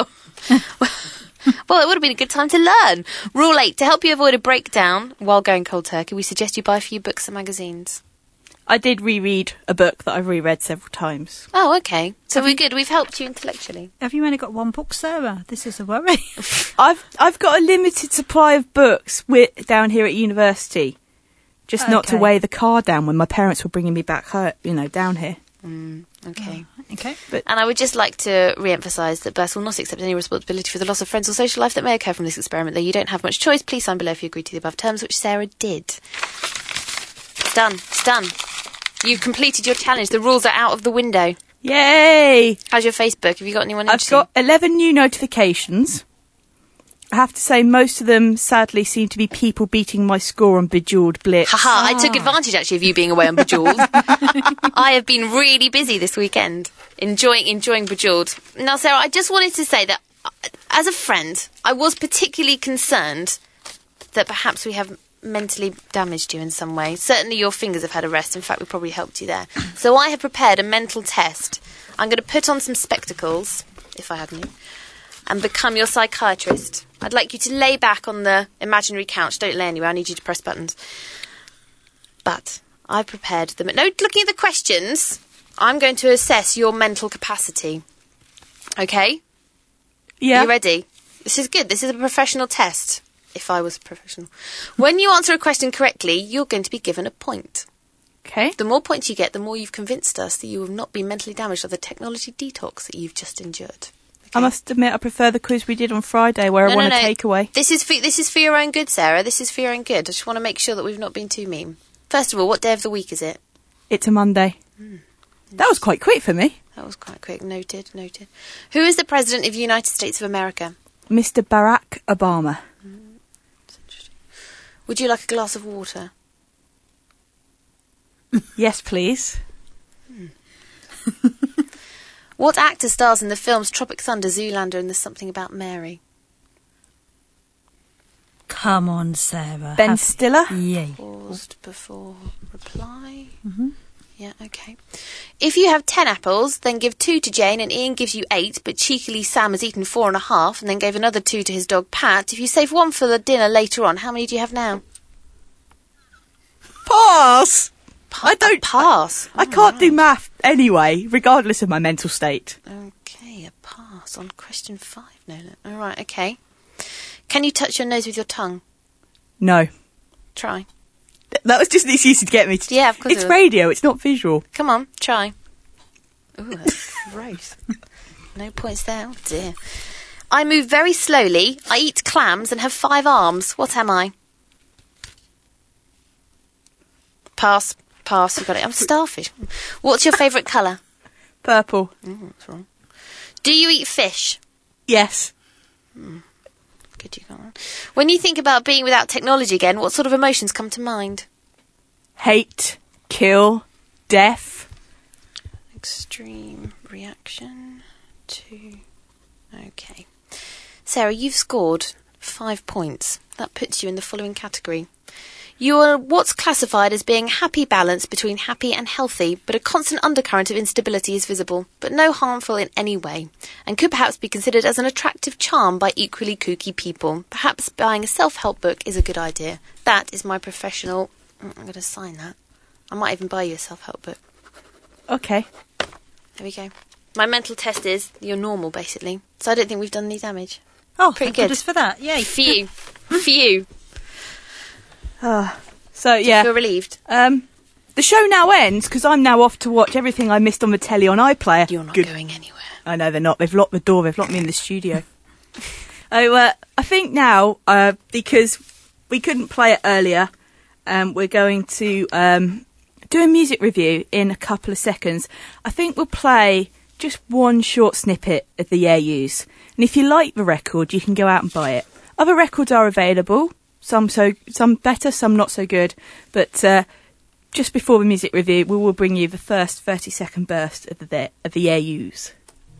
Well, it would have been a good time to learn. Rule 8. To help you avoid a breakdown while going cold turkey, we suggest you buy a few books and magazines. I did reread a book that I've reread several times. Oh, okay. So we're good. We've helped you intellectually. Have you only got one book, Sarah? This is a worry. I've got a limited supply of books down here at university. Just not to Okay. weigh the car down when my parents were bringing me back down here. Okay. Okay. And I would just like to re-emphasise that Bess will not accept any responsibility for the loss of friends or social life that may occur from this experiment. Though you don't have much choice, please sign below if you agree to the above terms, which Sarah did. It's done. It's done. You've completed your challenge. The rules are out of the window. Yay! How's your Facebook? Have you got anyone I've interesting? got 11 new notifications. I have to say, most of them, sadly, seem to be people beating my score on Bejeweled Blitz. Haha, I took advantage actually of you being away on Bejeweled. I have been really busy this weekend, enjoying Bejeweled. Now, Sarah, I just wanted to say that, as a friend, I was particularly concerned that perhaps we have mentally damaged you in some way. Certainly your fingers have had a rest. In fact, we probably helped you there. So I have prepared a mental test. I'm going to put on some spectacles, if I had any, and become your psychiatrist. I'd like you to lay back on the imaginary couch. Don't lay anywhere. I need you to press buttons. But I've prepared them. No, looking at the questions, I'm going to assess your mental capacity. Okay? Yeah. You ready? This is good. This is a professional test. If I was a professional. When you answer a question correctly, you're going to be given a point. Okay. The more points you get, the more you've convinced us that you have not been mentally damaged by the technology detox that you've just endured. I must admit, I prefer the quiz we did on Friday, where I won a takeaway. This is for your own good, Sarah. This is for your own good. I just want to make sure that we've not been too mean. First of all, what day of the week is it? It's a Monday. That was quite quick for me. That was quite quick. Noted. Who is the President of the United States of America? Mr. Barack Obama. That's interesting. Would you like a glass of water? Yes, please. What actor stars in the films Tropic Thunder, Zoolander and There's Something About Mary? Come on, Sarah. Ben Stiller? Yay. Paused before reply. Mm-hmm. Yeah, okay. If you have 10 apples, then give 2 to Jane and Ian gives you 8, but cheekily Sam has eaten 4.5 and then gave another 2 to his dog Pat. If you save 1 for the dinner later on, how many do you have now? Pass! I don't pass. I can't do math anyway, regardless of my mental state. Okay, a pass on question 5, Nolan. All right, okay. Can you touch your nose with your tongue? No. Try. That was just an excuse to get me to... Yeah, of course. It's radio, it's not visual. Come on, try. Ooh, that's gross. No points there. Oh, dear. I move very slowly. I eat clams and have 5 arms. What am I? Pass. You got it. I'm starfish. What's your favourite colour? Purple. That's wrong. Do you eat fish? Yes. Good, you got that. When you think about being without technology again, what sort of emotions come to mind? Hate, kill, death. Extreme reaction to... Okay. Sarah, you've scored 5 points. That puts you in the following category. You are what's classified as being happy balance between happy and healthy, but a constant undercurrent of instability is visible, but no harmful in any way, and could perhaps be considered as an attractive charm by equally kooky people. Perhaps buying a self-help book is a good idea. That is my professional... I'm going to sign that. I might even buy you a self-help book. Okay. There we go. My mental test is you're normal, basically. So I don't think we've done any damage. Oh, pretty good. Just for that, yay. Phew. Phew. So, yeah. Do you feel relieved? The show now ends because I'm now off to watch everything I missed on the telly on iPlayer. You're not going anywhere. I know they're not. They've locked the door. They've locked me in the studio. I think now, because we couldn't play it earlier, we're going to do a music review in a couple of seconds. I think we'll play just one short snippet of the Air Use. And if you like the record, you can go out and buy it. Other records are available. Some better, some not so good. But just before the music review, we will bring you the first 30-second burst of the Air Use.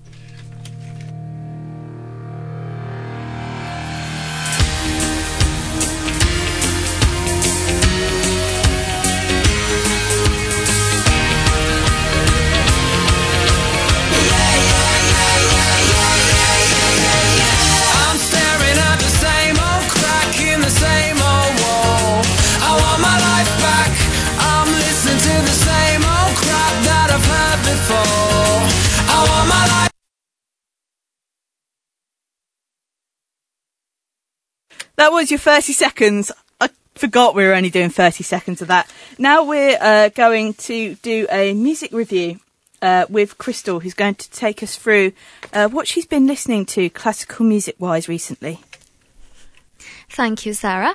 That was your 30 seconds. I forgot we were only doing 30 seconds of that. Now we're going to do a music review with Crystal, who's going to take us through what she's been listening to classical music-wise recently. Thank you, Sarah.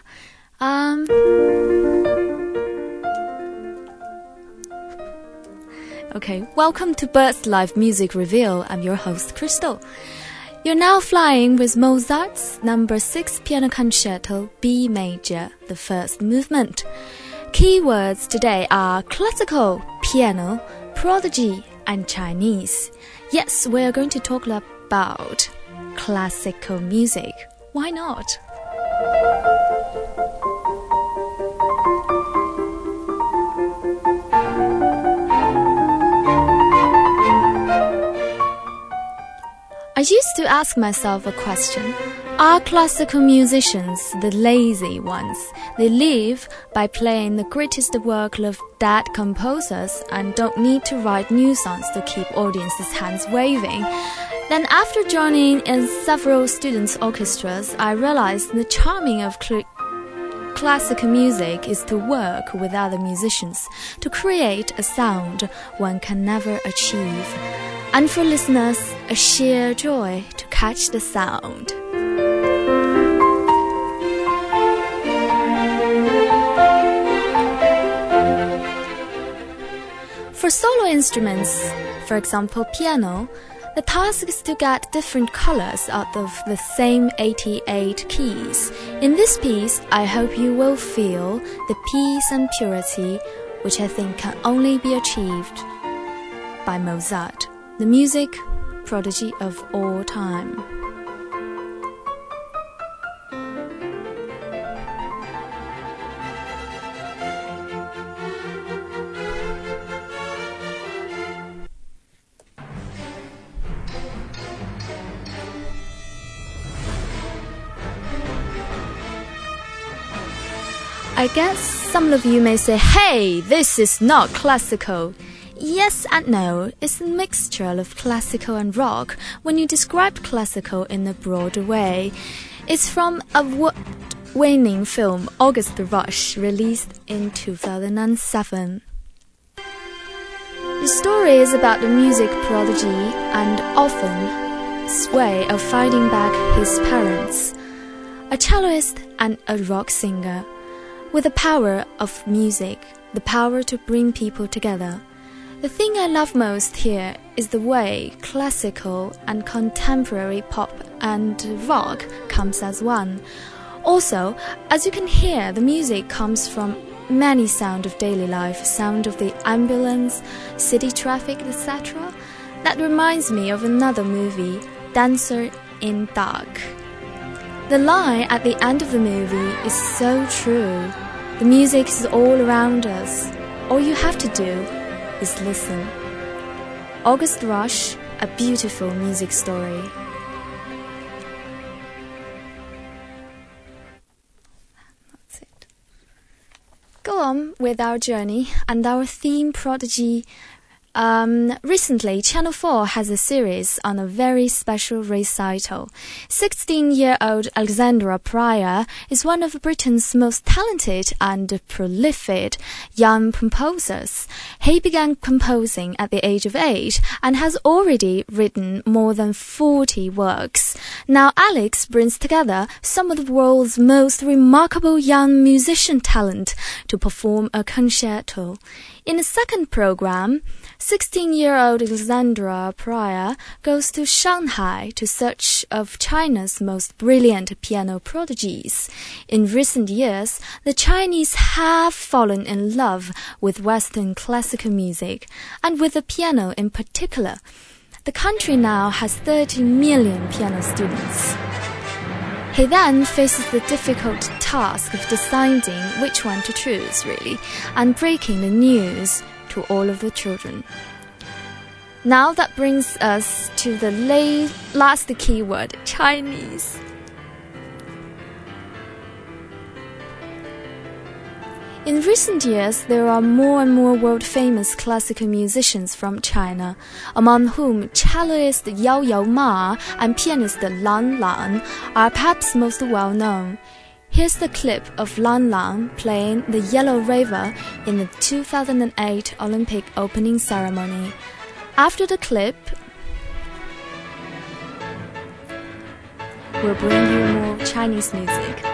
Okay, welcome to Bird's Live Music Reveal. I'm your host, Crystal. You're now flying with Mozart's number 6 piano concerto B major, the first movement. Keywords today are classical, piano, prodigy, and Chinese. Yes, we're going to talk about classical music. Why not? I used to ask myself a question. Are classical musicians the lazy ones? They live by playing the greatest work of dead composers and don't need to write new songs to keep audiences' hands waving. Then after joining in several students' orchestras, I realized the charming of classical music is to work with other musicians to create a sound one can never achieve. And for listeners, a sheer joy to catch the sound. For solo instruments, for example piano, the task is to get different colors out of the same 88 keys. In this piece, I hope you will feel the peace and purity which I think can only be achieved by Mozart, the music prodigy of all time. I guess some of you may say, hey, this is not classical. Yes and no, it's a mixture of classical and rock when you describe classical in a broader way. It's from a Oscar-winning film August Rush, released in 2007. The story is about the music prodigy and orphan's way of fighting back his parents, a celloist and a rock singer, with the power of music, the power to bring people together. The thing I love most here is the way classical and contemporary pop and rock comes as one. Also, as you can hear, the music comes from many sounds of daily life, sound of the ambulance, city traffic, etc. That reminds me of another movie, Dancer in Dark. The line at the end of the movie is so true. The music is all around us. All you have to do is listen. August Rush, a beautiful music story. Go on with our journey and our theme prodigy. Recently, Channel 4 has a series on a very special recital. 16-year-old Alexandra Pryor is one of Britain's most talented and prolific young composers. He began composing at the age of 8 and has already written more than 40 works. Now Alex brings together some of the world's most remarkable young musician talent to perform a concerto. In the second program, 16-year-old Alexandra Pryor goes to Shanghai to search of China's most brilliant piano prodigies. In recent years, the Chinese have fallen in love with Western classical music, and with the piano in particular. The country now has 30 million piano students. He then faces the difficult task of deciding which one to choose, really, and breaking the news to all of the children. Now that brings us to the last keyword, Chinese. In recent years, there are more and more world-famous classical musicians from China, among whom celloist Yao Yao Ma and pianist Lan Lan are perhaps most well-known. Here's the clip of Lan Lan playing the Yellow River in the 2008 Olympic opening ceremony. After the clip, we'll bring you more Chinese music.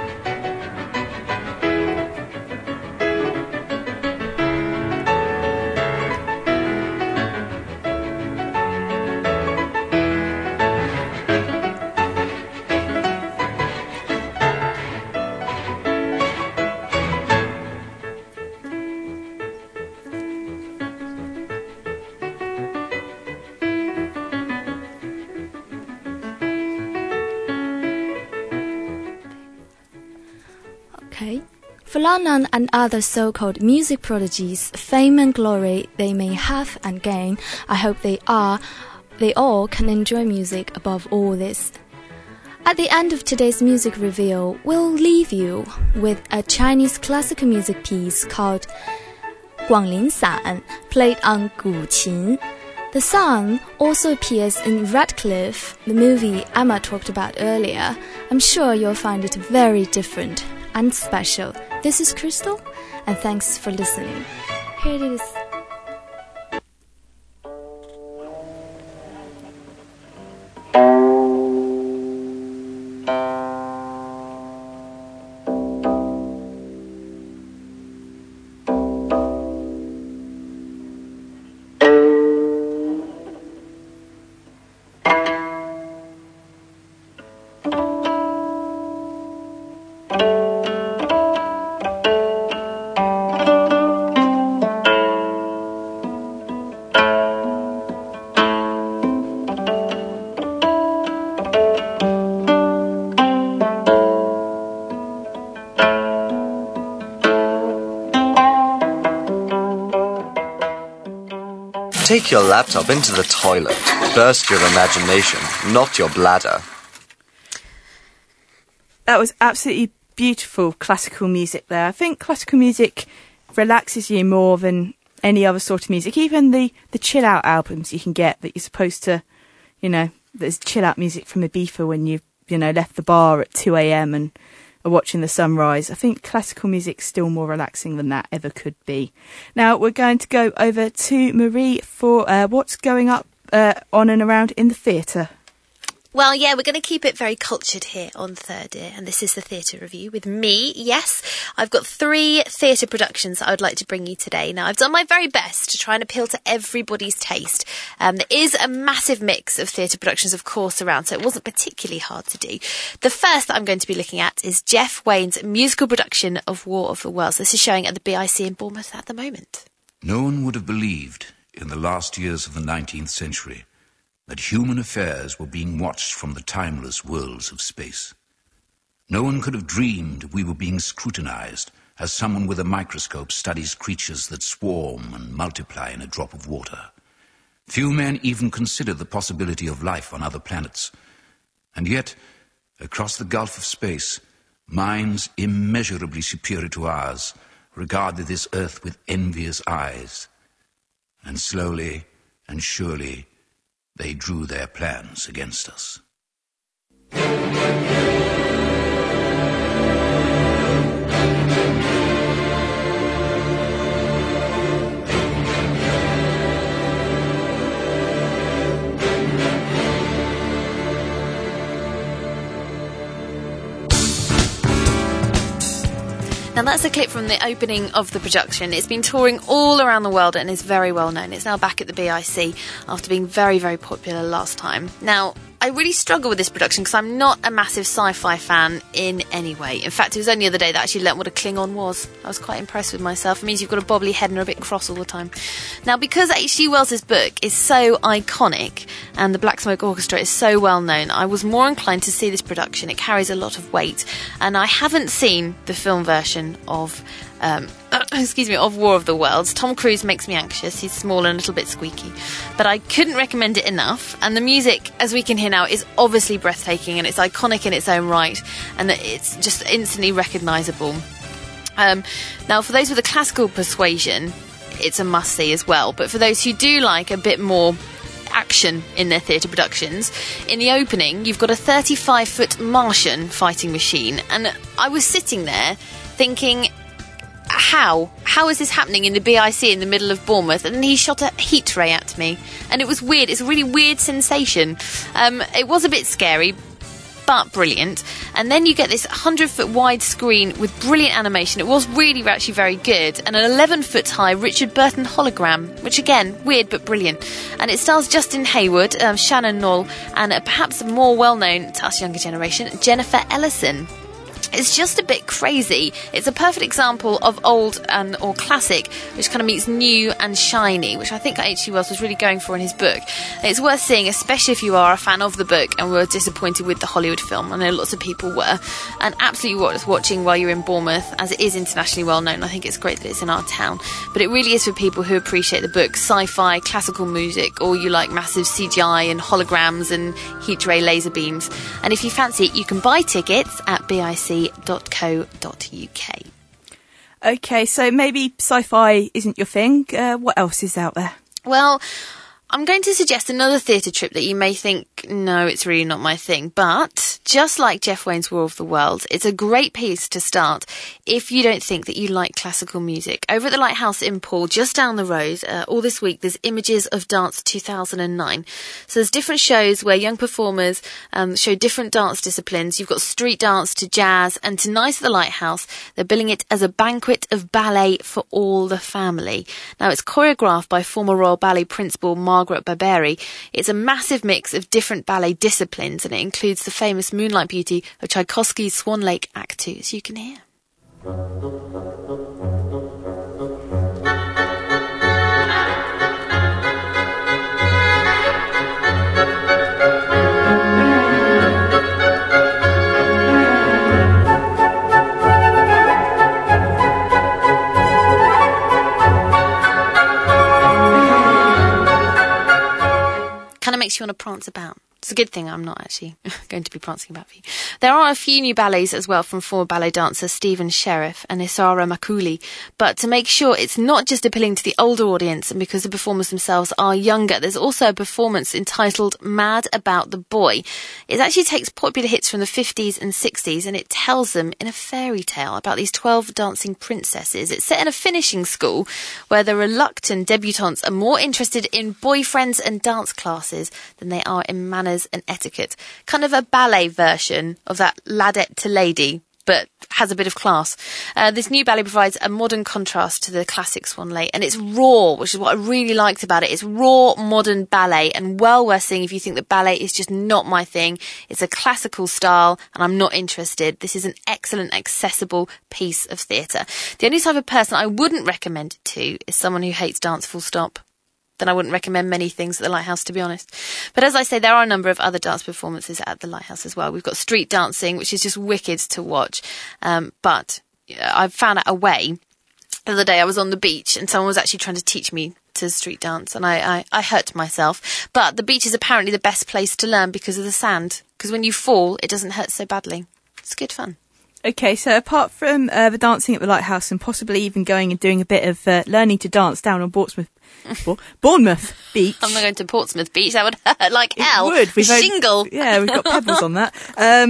For Lan Lan and other so-called music prodigies, fame and glory they may have and gain, I hope they all can enjoy music above all this. At the end of today's music reveal, we'll leave you with a Chinese classical music piece called Guanglin San, played on guqin. The song also appears in Radcliffe, the movie Emma talked about earlier. I'm sure you'll find it very different and special. This is Crystal, and thanks for listening. Here it is. Take your laptop into the toilet. Burst your imagination, not your bladder. That was absolutely beautiful classical music there. I think classical music relaxes you more than any other sort of music. Even the chill-out albums you can get that you're supposed to, there's chill-out music from Ibiza when you left the bar at 2 a.m. and watching the sunrise. I think classical music's still more relaxing than that ever could be. Now we're going to go over to Marie for what's going up on and around in the theatre. Well, yeah, we're going to keep it very cultured here on Third Ear, and this is the Theatre Review with me. Yes, I've got 3 theatre productions that I would like to bring you today. Now, I've done my very best to try and appeal to everybody's taste. There is a massive mix of theatre productions, of course, around, so it wasn't particularly hard to do. The first that I'm going to be looking at is Jeff Wayne's musical production of War of the Worlds. This is showing at the BIC in Bournemouth at the moment. No one would have believed in the last years of the 19th century that human affairs were being watched from the timeless worlds of space. No one could have dreamed we were being scrutinized as someone with a microscope studies creatures that swarm and multiply in a drop of water. Few men even considered the possibility of life on other planets. And yet, across the gulf of space, minds immeasurably superior to ours regarded this Earth with envious eyes. And slowly and surely, they drew their plans against us. Now that's a clip from the opening of the production. It's been touring all around the world and is very well known. It's now back at the BIC after being very, very popular last time. Now, I really struggle with this production because I'm not a massive sci-fi fan in any way. In fact, it was only the other day that I actually learnt what a Klingon was. I was quite impressed with myself. It means you've got a bobbly head and are a bit cross all the time. Now, because H.G. Wells's book is so iconic and the Black Smoke Orchestra is so well known, I was more inclined to see this production. It carries a lot of weight, and I haven't seen the film version of of War of the Worlds. Tom Cruise makes me anxious. He's small and a little bit squeaky. But I couldn't recommend it enough. And the music, as we can hear now, is obviously breathtaking and it's iconic in its own right. And it's just instantly recognisable. Now, for those with a classical persuasion, it's a must-see as well. But for those who do like a bit more action in their theatre productions, in the opening, you've got a 35-foot Martian fighting machine. And I was sitting there thinking, how is this happening in the BIC in the middle of Bournemouth? And then he shot a heat ray at me, and it was weird. It's a really weird sensation. It was a bit scary, but brilliant. And then you get this 100-foot wide screen with brilliant animation. It was really actually very good, and an 11-foot high Richard Burton hologram, which again, weird but brilliant. And it stars Justin Hayward, Shannon Knoll, and perhaps more well-known to us younger generation, Jennifer Ellison. It's just a bit crazy. It's a perfect example of old or classic, which kind of meets new and shiny, which I think H.G. Wells was really going for in his book. And it's worth seeing, especially if you are a fan of the book and were disappointed with the Hollywood film. I know lots of people were. And absolutely worth watching while you're in Bournemouth, as it is internationally well known. I think it's great that it's in our town. But it really is for people who appreciate the book, sci-fi, classical music, or you like massive CGI and holograms and heat ray laser beams. And if you fancy it, you can buy tickets at BIC.co.uk. Okay, so maybe sci-fi isn't your thing. What else is out there? Well, I'm going to suggest another theatre trip that you may think, no, it's really not my thing. But just like Jeff Wayne's War of the Worlds, it's a great piece to start if you don't think that you like classical music. Over at the Lighthouse in Poole, just down the road, all this week, there's Images of Dance 2009. So there's different shows where young performers show different dance disciplines. You've got street dance to jazz, and tonight at the Lighthouse, they're billing it as a banquet of ballet for all the family. Now, it's choreographed by former Royal Ballet principal Margaret Barberi. It's a massive mix of different ballet disciplines, and it includes the famous Moonlight Beauty of Tchaikovsky's Swan Lake Act 2, as you can hear. Kind of makes you want to prance about. It's a good thing I'm not actually going to be prancing about for you. There are a few new ballets as well from former ballet dancers Stephen Sheriff and Isara Makuli. But to make sure it's not just appealing to the older audience and because the performers themselves are younger, there's also a performance entitled Mad About the Boy. It actually takes popular hits from the 50s and 60s and it tells them in a fairy tale about these 12 dancing princesses. It's set in a finishing school where the reluctant debutantes are more interested in boyfriends and dance classes than they are in manners and etiquette. Kind of a ballet version of that ladette to lady, but has a bit of class. This new ballet provides a modern contrast to the classic Swan Lake, and it's raw, which is what I really liked about it. It's raw, modern ballet, and well worth seeing if you think that ballet is just not my thing. It's a classical style, and I'm not interested. This is an excellent, accessible piece of theatre. The only type of person I wouldn't recommend it to is someone who hates dance full stop. Then I wouldn't recommend many things at the Lighthouse, to be honest. But as I say, there are a number of other dance performances at the Lighthouse as well. We've got street dancing, which is just wicked to watch. But I found out a way. The other day I was on the beach and someone was actually trying to teach me to street dance and I hurt myself. But the beach is apparently the best place to learn because of the sand. Because when you fall, it doesn't hurt so badly. It's good fun. Okay, so apart from the dancing at the Lighthouse and possibly even going and doing a bit of learning to dance down on Bournemouth Beach. I'm not going to Portsmouth Beach. That would hurt like hell. It would. We've shingle. Yeah, we've got pebbles on that.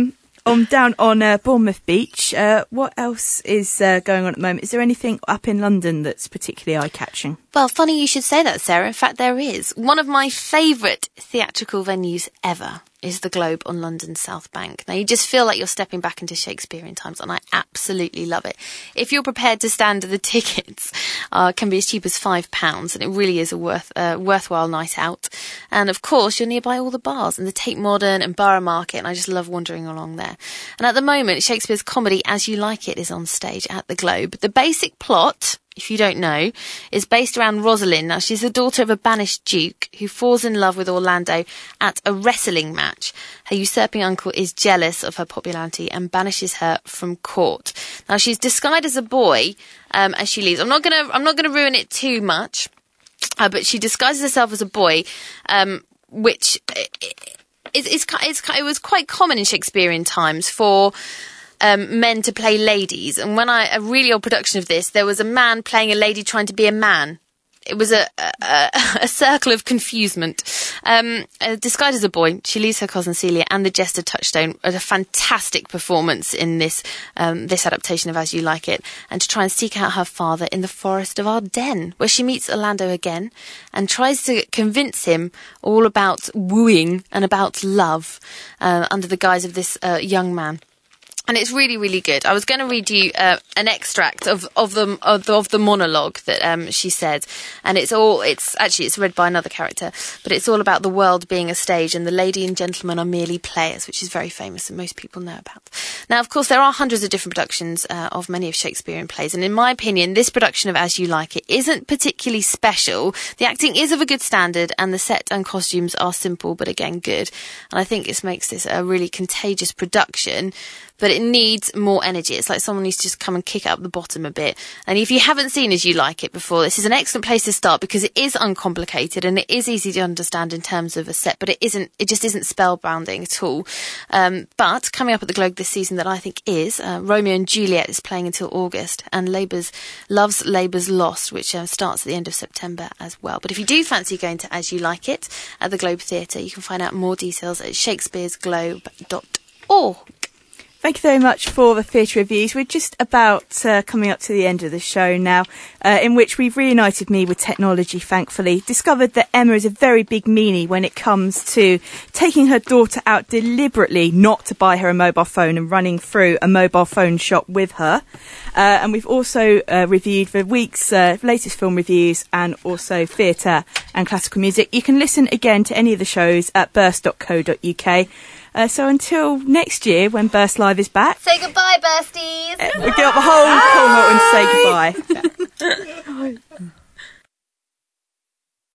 Down on Bournemouth Beach. What else is going on at the moment? Is there anything up in London that's particularly eye-catching? Well, funny you should say that, Sarah. In fact, there is. One of my favourite theatrical venues ever is the Globe on London's South Bank. Now, you just feel like you're stepping back into Shakespearean times, and I absolutely love it. If you're prepared to stand, the tickets can be as cheap as £5, and it really is a worthwhile night out. And, of course, you're nearby all the bars and the Tate Modern and Borough Market, and I just love wandering along there. And at the moment, Shakespeare's comedy As You Like It is on stage at the Globe. The basic plot, if you don't know, is based around Rosalind. Now, she's the daughter of a banished duke who falls in love with Orlando at a wrestling match. Her usurping uncle is jealous of her popularity and banishes her from court. Now, she's disguised as a boy as she leaves. I'm not gonna ruin it too much, but she disguises herself as a boy, which it was quite common in Shakespearean times for men to play ladies. And when a really old production of this, there was a man playing a lady trying to be a man. It was a circle of confusement. Disguised as a boy, she leaves her cousin Celia and the jester Touchstone at a fantastic performance in this adaptation of As You Like It, and to try and seek out her father in the forest of Ardennes, where she meets Orlando again and tries to convince him all about wooing and about love under the guise of this young man. And it's really, really good. I was going to read you an extract of the monologue that she said, and it's read by another character, but it's all about the world being a stage, and the lady and gentleman are merely players, which is very famous and most people know about. Now, of course, there are hundreds of different productions of many of Shakespearean plays, and in my opinion, this production of As You Like It isn't particularly special. The acting is of a good standard, and the set and costumes are simple, but again, good. And I think this makes this a really contagious production. But it needs more energy. It's like someone needs to just come and kick it up the bottom a bit. And if you haven't seen As You Like It before, this is an excellent place to start because it is uncomplicated and it is easy to understand in terms of a set, but it just isn't spellbinding at all. But coming up at the Globe this season that I think is Romeo and Juliet is playing until August, and Love's Labour's Lost, which starts at the end of September as well. But if you do fancy going to As You Like It at the Globe Theatre, you can find out more details at shakespearesglobe.org. Thank you very much for the theatre reviews. We're just about coming up to the end of the show now, in which we've reunited me with technology, thankfully. Discovered that Emma is a very big meanie when it comes to taking her daughter out deliberately not to buy her a mobile phone and running through a mobile phone shop with her. And we've also reviewed the week's latest film reviews and also theatre and classical music. You can listen again to any of the shows at burst.co.uk. So until next year, when Burst Live is back... Say goodbye, Bursties! We'll get up the whole call and say goodbye.